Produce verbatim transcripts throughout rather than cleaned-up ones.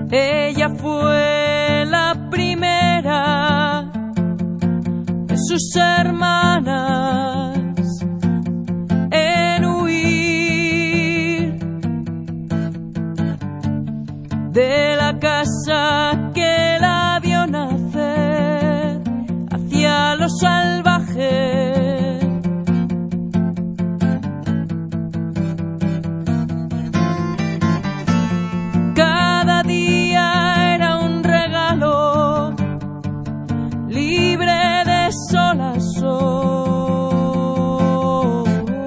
Ella fue la primera de sus hermanas en huir de la casa que la vio nacer hacia lo salvaje. Cada día era un regalo, libre de sol a sol.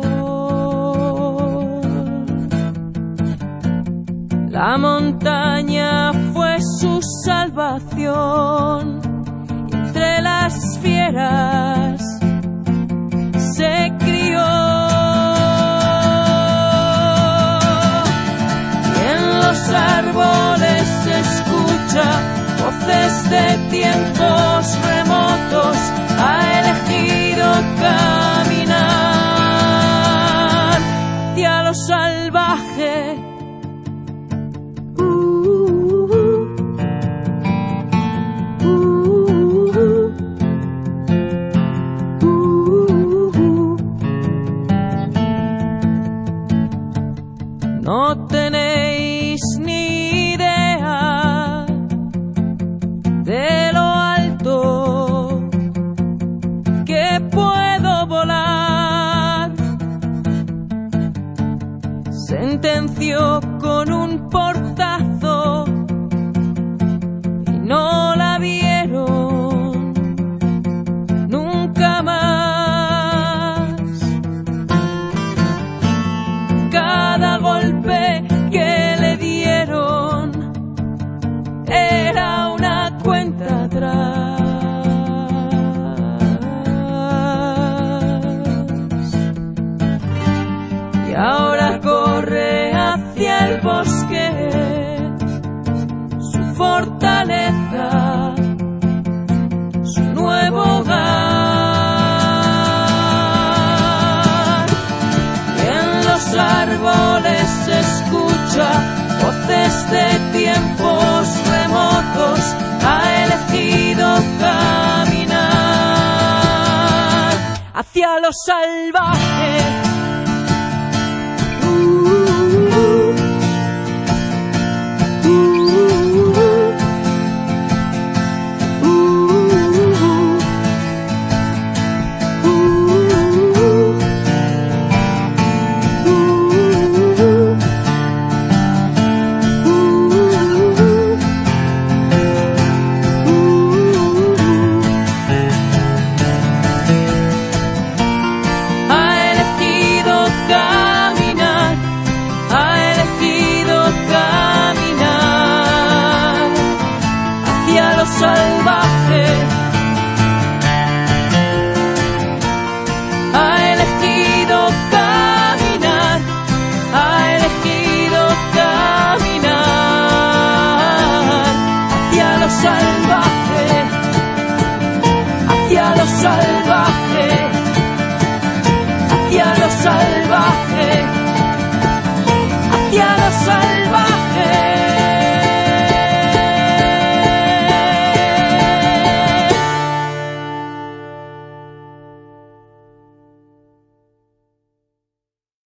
La montaña fue su salvación, y entre las fieras se crió. Árboles se escucha voces de tiempos remotos, ha elegido caminar hacia lo salvaje. Uh, uh, uh, uh, uh. No tenéis ni idea de lo alto que puedo volar, sentenció con un portazo y no la vieron nunca más. Cada golpe que le dieron era una cuenta atrás, y ahora corre hacia el bosque, su fortaleza, su nuevo hogar. Y en los árboles se escucha voces de tiempos remotos, ha elegido caminar hacia lo salvaje.